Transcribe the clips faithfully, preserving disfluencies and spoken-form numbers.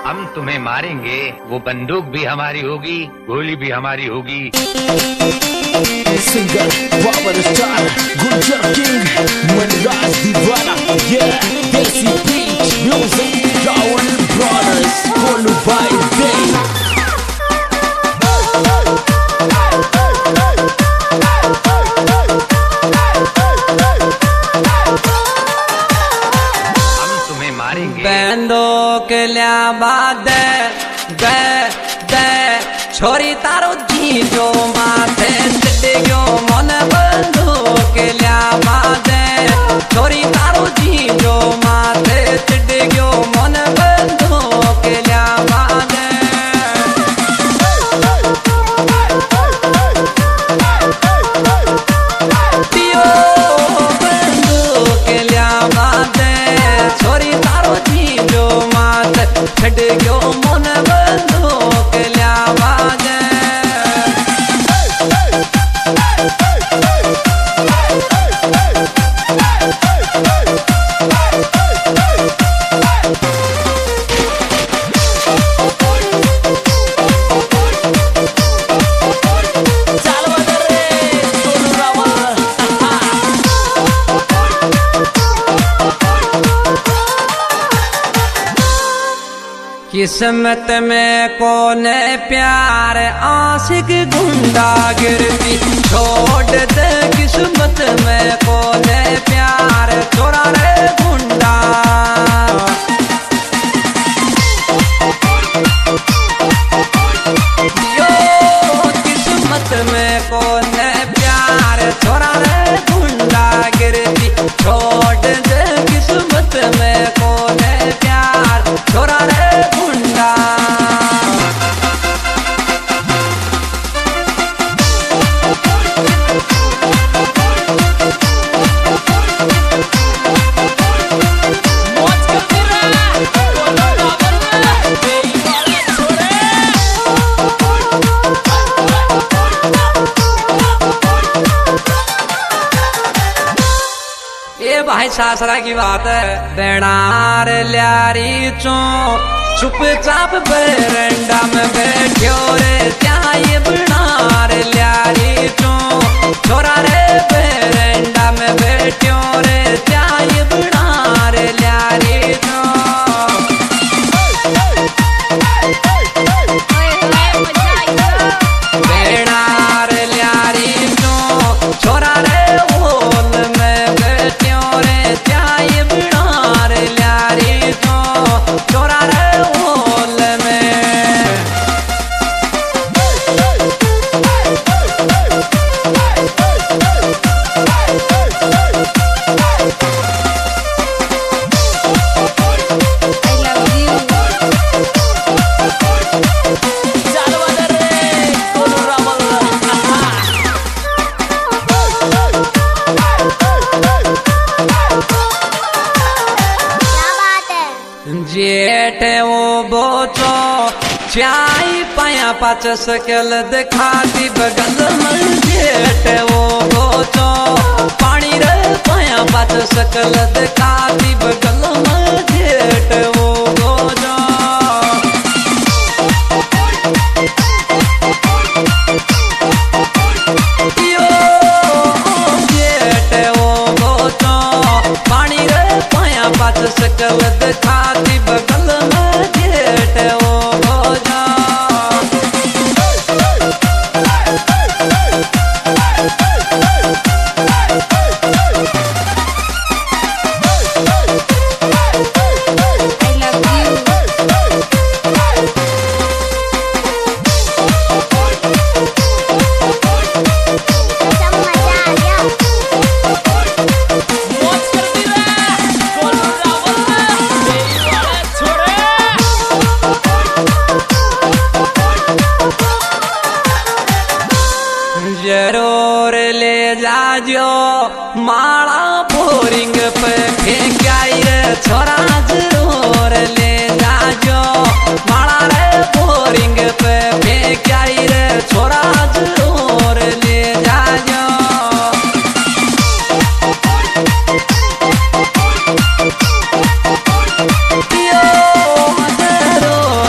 हम तुम्हें मारेंगे, वो बंदूक भी हमारी होगी, गोली भी हमारी होगी। Singer, power star, Gunjar King, Manraj Divana, yeah, Desi Beach, music, Rawan Brothers, Kolu by Day. बंदूक लिया बाद दे दे छोरी तारो जी जो माथे चिट्टे गयो मन बंदूक लिया बाद छोरी तारो जी जो माथे चिट्टे गयो मन बंदूक लिया बाद दियो बंदूक लिया बाद छोरी तारो जी जो माथे चिट्टे गयो मन बंदूक लिया बाद किस्मत में कोने प्यार आशिक गुंडा गिरती छोड़ दे किस्मत में कोने प्यार छोरा रे गुंडा यो किस्मत में कोने प्यार छोरा रे गुंडा गिरती छोड़ दे किस्मत में कोने प्यार छोरा रे भाई सासरा की बात है बेनार ल्यारी चो चुपचाप बरंडा में बैठो रे क्या ये बेनार ल्यारी चो छोरा रे बरंडा में बैठो रे क्या ये बेनार ल्यारी चो बेनार ल्यारी चो छोरा रे छोरा रे ओल में जेठ वो बोचो चाय पाया पाच सकल दिखाती बगल में जेठ वो बोचो पानी रे पाया पाच सकल दिखाती बगल में जेठ वो बोचो यो जेठ वो बोचो पानी रे पाया पाच सकल दिखाती बगल में जेठ वो बोझो जरूर ले जाजो माला बोरिंग पे फेंकाई रे छोरा जरूर ले जाजो माला रे बोरिंग पे फेंकाई रे छोरा जरूर ले जाजो यो जरूर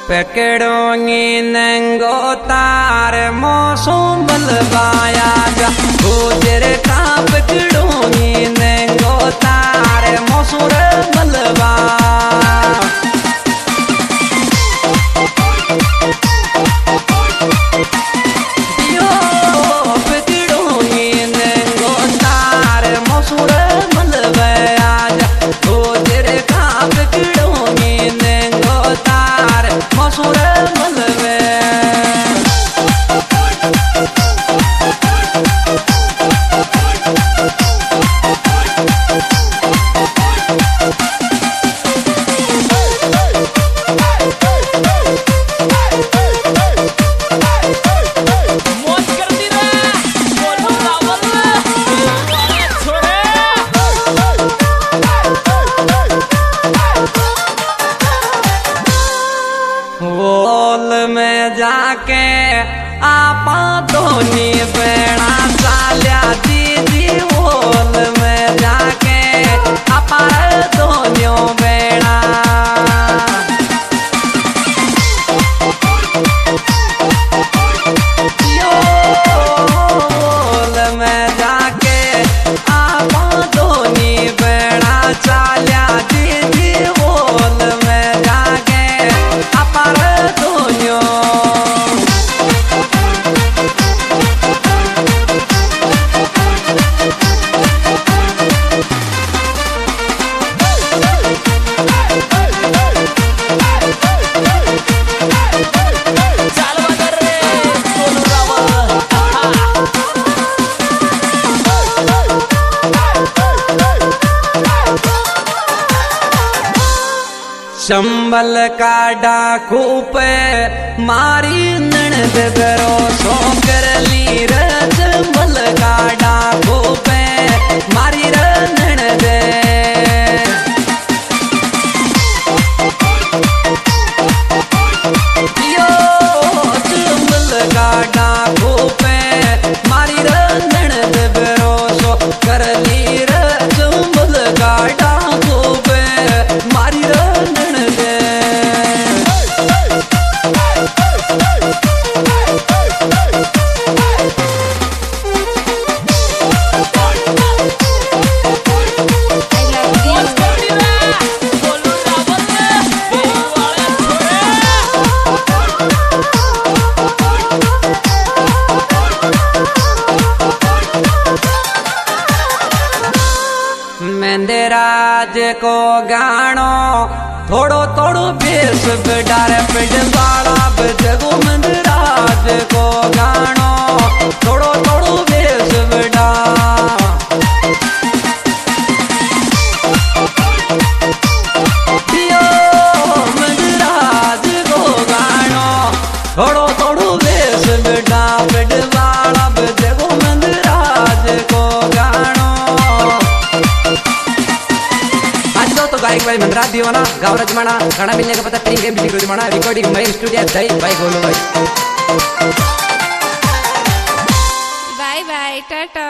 पकड़ोंगी नंगो तार मौसम बलवाया जा गुजर का पकड़ोंगी नंगो तार मौसम बलवा जाके आपा धोनी बेड़ा चाल्या दीदी बोल में जाके आपा धोनियों बेड़ा यो बोल में जाके आपा धोनी बेड़ा चाल्या दीदी बोल में जाके आपा धोनियों चंबल का डाकू पे मारी ननद करो सो कर ली र चंबल का डाकू पे मारी र ननद यो चंबल का डाकू पे मारी र ननद करो सो कर ली र चंबल का डाकू पे मारी र राज को गानो थोड़ो थोड़ो बेस डार पिट वाला बजगो मंद राज को गानो थोड़ो थोड़ो बेस बिडा मंद राज को गानो थोड़ो थोड़ो बेस बिडा पिट वाला बजगो मंद राज को गानो तो गायक भाई मंदराज दीवाना गावराज माना गाना मिलने का पता प्रीमियम म्यूजिक माना रिकॉर्डिंग मई स्टूडियो दई भाई गोलू भाई बाय बाय टाटा।